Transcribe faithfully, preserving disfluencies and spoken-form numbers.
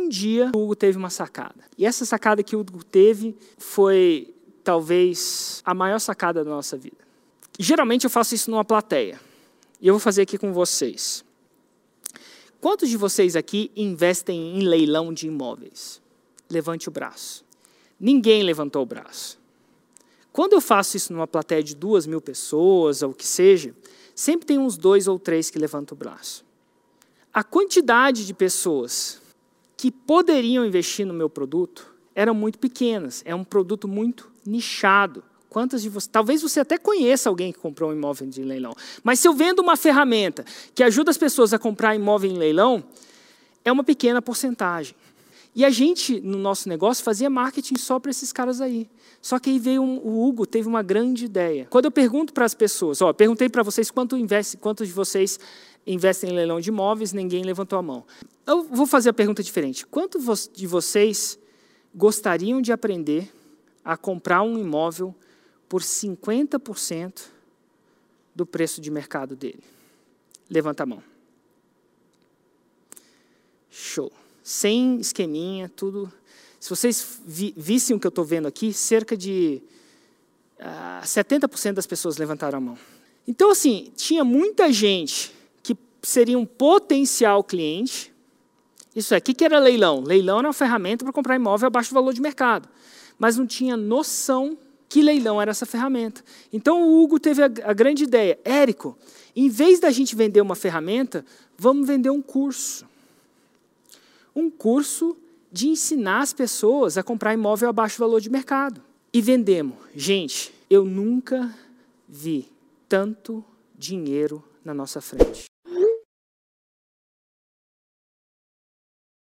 dia o Hugo teve uma sacada. E essa sacada que o Hugo teve foi talvez a maior sacada da nossa vida. Geralmente eu faço isso numa plateia. E eu vou fazer aqui com vocês. Quantos de vocês aqui investem em leilão de imóveis? Levante o braço. Ninguém levantou o braço. Quando eu faço isso numa plateia de duas mil pessoas, ou o que seja, sempre tem uns dois ou três que levantam o braço. A quantidade de pessoas que poderiam investir no meu produto eram muito pequenas. É um produto muito nichado. Quantas de vocês? Talvez você até conheça alguém que comprou um imóvel de leilão. Mas se eu vendo uma ferramenta que ajuda as pessoas a comprar imóvel em leilão, é uma pequena porcentagem. E a gente, no nosso negócio, fazia marketing só para esses caras aí. Só que aí veio um, o Hugo, teve uma grande ideia. Quando eu pergunto para as pessoas, ó, perguntei para vocês quanto investe, quantos de vocês investem em leilão de imóveis, ninguém levantou a mão. Eu vou fazer a pergunta diferente. Quantos de vocês gostariam de aprender a comprar um imóvel por cinquenta por cento do preço de mercado dele? Levanta a mão. Show. Sem esqueminha, tudo. Se vocês vi, vissem o que eu estou vendo aqui, cerca de uh, setenta por cento das pessoas levantaram a mão. Então, assim, tinha muita gente que seria um potencial cliente. Isso é, o que, que era leilão? Leilão era uma ferramenta para comprar imóvel abaixo do valor de mercado. Mas não tinha noção que leilão era essa ferramenta. Então, o Hugo teve a, a grande ideia. Érico, em vez da gente vender uma ferramenta, vamos vender um curso. Um curso de ensinar as pessoas a comprar imóvel abaixo do valor de mercado. E vendemos. Gente, eu nunca vi tanto dinheiro na nossa frente.